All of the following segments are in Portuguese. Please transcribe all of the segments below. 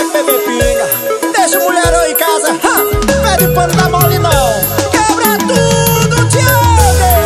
bebê pinga. Deixa o mulherão em casa, pede pano da mole não. Quebra tudo, Thiago.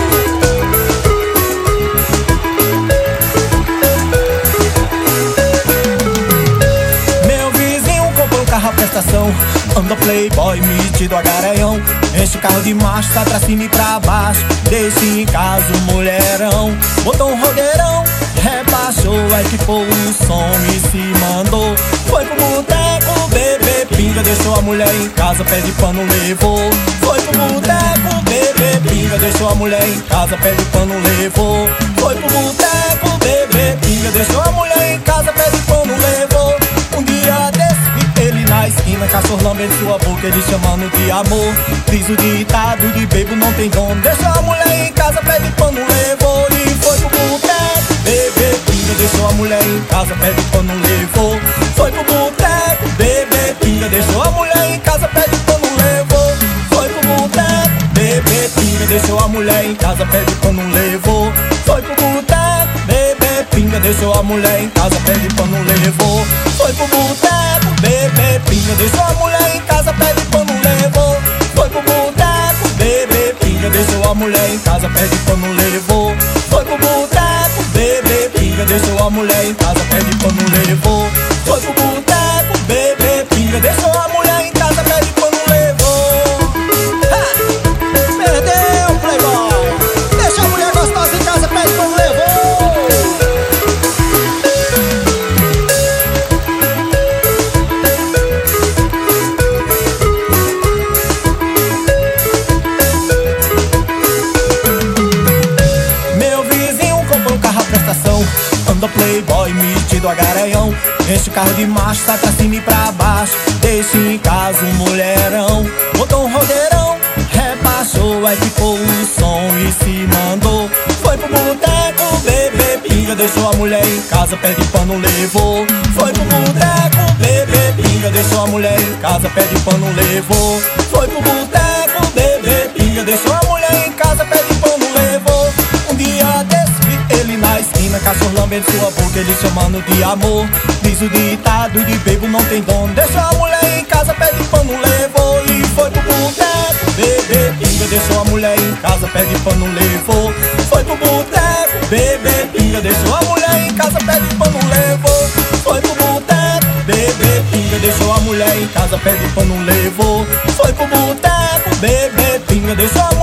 Meu vizinho comprou um carro à prestação, anda playboy, metido a garanhão. Enche o carro de macho, tá pra cima e pra baixo. Deixa em casa o mulherão. Botou um rodeirão, rebaixou, equipou o som e se mandou. Foi pro boteco, bebê pinga. Deixou a mulher em casa, pede pano, levou. Foi pro boteco, bebê pinga. Deixou a mulher em casa, pede pano, levou. Foi pro boteco, bebê pinga. Deixou a mulher em casa, pede pano, levou. Um dia desse vi ele na esquina, cachorro lambendo sua boca, ele chamando de amor. Diz o ditado de bebo não tem dono. Deixou a mulher em casa, pede pano, levou. E foi pro boteco, bebê pinga. Deixou a mulher em casa, pede pano, levou. Foi pro boteco, bebê pinga. Deixou a mulher em casa, pede pano, levou. Foi pro boteco, bebê pinga. Deixou a mulher em casa, pede pano, levou. Foi pro boteco, bebê pinga. Deixou a mulher em casa, pede pano, levou. Foi pro boteco, bebê pinga. Deixou a mulher em casa, pede pano, levou. Foi pro boteco, bebê pinga. Deixou a mulher em casa, pede pano, levou. Foi pro boteco, bebê pinga. Deixou a mulher em casa, pede pano, levou. Foi pro boteco, bebê pinga. Deixou a mulher em casa, pede pano, levou. Perdeu, playboy. Deixa a mulher gostosa em casa, pede pano, levou. Anda playboy, metido a garanhão. Enche o carro de macho, tá pra cima e pra baixo. Deixa em casa um mulherão. Botou um rodeirão, rebaixou, equipou o som e se mandou. Foi pro boteco, bebê pinga. Deixou a mulher em casa, pede pano, levou. Foi pro boteco, bebê pinga. Deixou a mulher em casa, pede pano, levou. Foi pro boteco, bebê pinga. Deixou a mulher em casa, pede pano, levou. Um dia desse vi ele na esquina, cachorro lambendo sua boca, ele chamando de amor. Diz o ditado de bebo não tem dono. Deixou a mulher em casa, pede pano, levou. E foi pro boteco, bebê pinga. Deixou a mulher em casa, pede pano, levou. Foi pro boteco, bebê pinga. Deixou a mulher em casa, pede pano, levou. Foi pro boteco, bebê pinga. Deixou a mulher em casa, pede pano, levou. Foi pro boteco, bebê pinga. Deixou a